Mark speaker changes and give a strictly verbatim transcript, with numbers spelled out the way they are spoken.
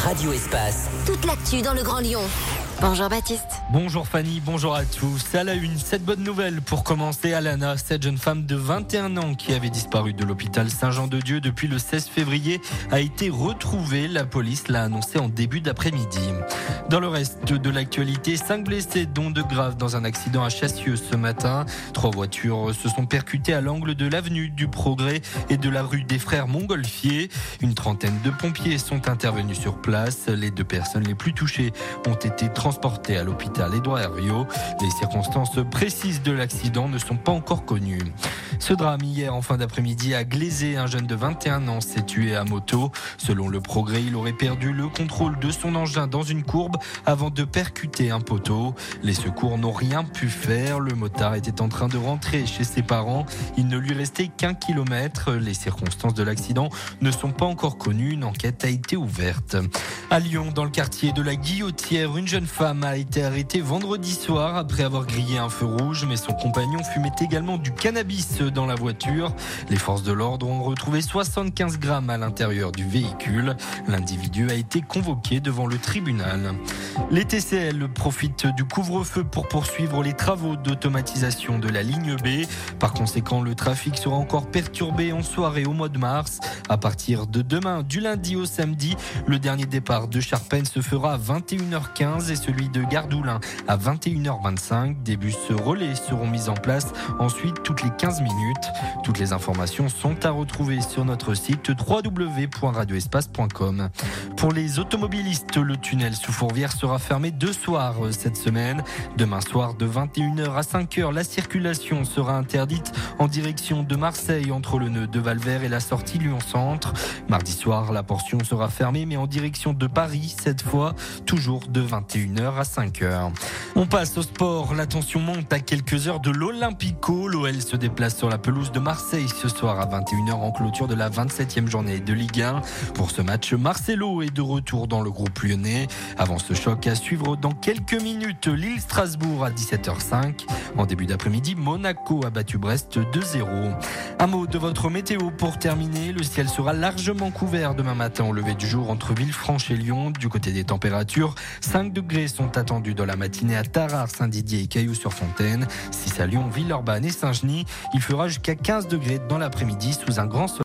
Speaker 1: Radio Espace.
Speaker 2: Toute l'actu dans le Grand Lyon. Bonjour Baptiste.
Speaker 3: Bonjour Fanny, bonjour à tous. À la une, cette bonne nouvelle pour commencer. Alana, cette jeune femme de vingt et un ans qui avait disparu de l'hôpital Saint-Jean-de-Dieu depuis le seize février a été retrouvée. La police l'a annoncé en début d'après-midi. Dans le reste de l'actualité, cinq blessés dont deux graves dans un accident à Chassieux ce matin. Trois voitures se sont percutées à l'angle de l'avenue du Progrès et de la rue des Frères Montgolfier. Une trentaine de pompiers sont intervenus sur place. Les deux personnes les plus touchées ont été transportées à l'hôpital Édouard Herriot. Les circonstances précises de l'accident ne sont pas encore connues. Ce drame hier en fin d'après-midi a Glaisé. Un jeune de vingt et un ans s'est tué à moto. Selon le Progrès, il aurait perdu le contrôle de son engin dans une courbe avant de percuter un poteau. Les secours n'ont rien pu faire. Le motard était en train de rentrer chez ses parents. Il ne lui restait qu'un kilomètre. Les circonstances de l'accident ne sont pas encore connues. Une enquête a été ouverte. À Lyon, dans le quartier de la Guillotière, une jeune femme a été arrêtée vendredi soir après avoir grillé un feu rouge, mais son compagnon fumait également du cannabis dans la voiture. Les forces de l'ordre ont retrouvé soixante-quinze grammes à l'intérieur du véhicule. L'individu a été convoqué devant le tribunal. Les T C L profitent du couvre-feu pour poursuivre les travaux d'automatisation de la ligne B. Par conséquent, le trafic sera encore perturbé en soirée au mois de mars. À partir de demain, du lundi au samedi, le dernier départ de Charpennes se fera à vingt et une heures quinze et celui de Gardoulin à vingt et une heures vingt-cinq. Des bus relais seront mis en place ensuite toutes les quinze minutes. Toutes les informations sont à retrouver sur notre site w w w point radio espace point com. Pour les automobilistes, le tunnel sous Fourvière sera fermé deux soirs cette semaine. Demain soir, de vingt et une heures à cinq heures, la circulation sera interdite en direction de Marseille entre le nœud de Valvert et la sortie Lyon-Centre. Mardi soir, la portion sera fermée mais en direction de Paris, cette fois, toujours de vingt et une heures à cinq heures. On passe au sport. La tension monte à quelques heures de l'Olympico. L'O L se déplace sur la pelouse de Marseille ce soir à vingt et une heures en clôture de la vingt-septième journée de Ligue un. Pour ce match, Marcelo est de retour dans le groupe lyonnais. Avant ce choc à suivre dans quelques minutes, Lille-Strasbourg à dix-sept heures cinq. En début d'après-midi, Monaco a battu Brest deux zéro. Un mot de votre météo pour terminer. Le ciel sera largement couvert demain matin au lever du jour entre Villefranche et Lyon. Du côté des températures, cinq degrés sont attendus dans la matinée à Tarare, Saint-Didier et Cailloux-sur-Fontaine. six à Lyon, Villeurbanne et Saint-Genis. Il fera jusqu'à quinze degrés dans l'après-midi sous un grand soleil.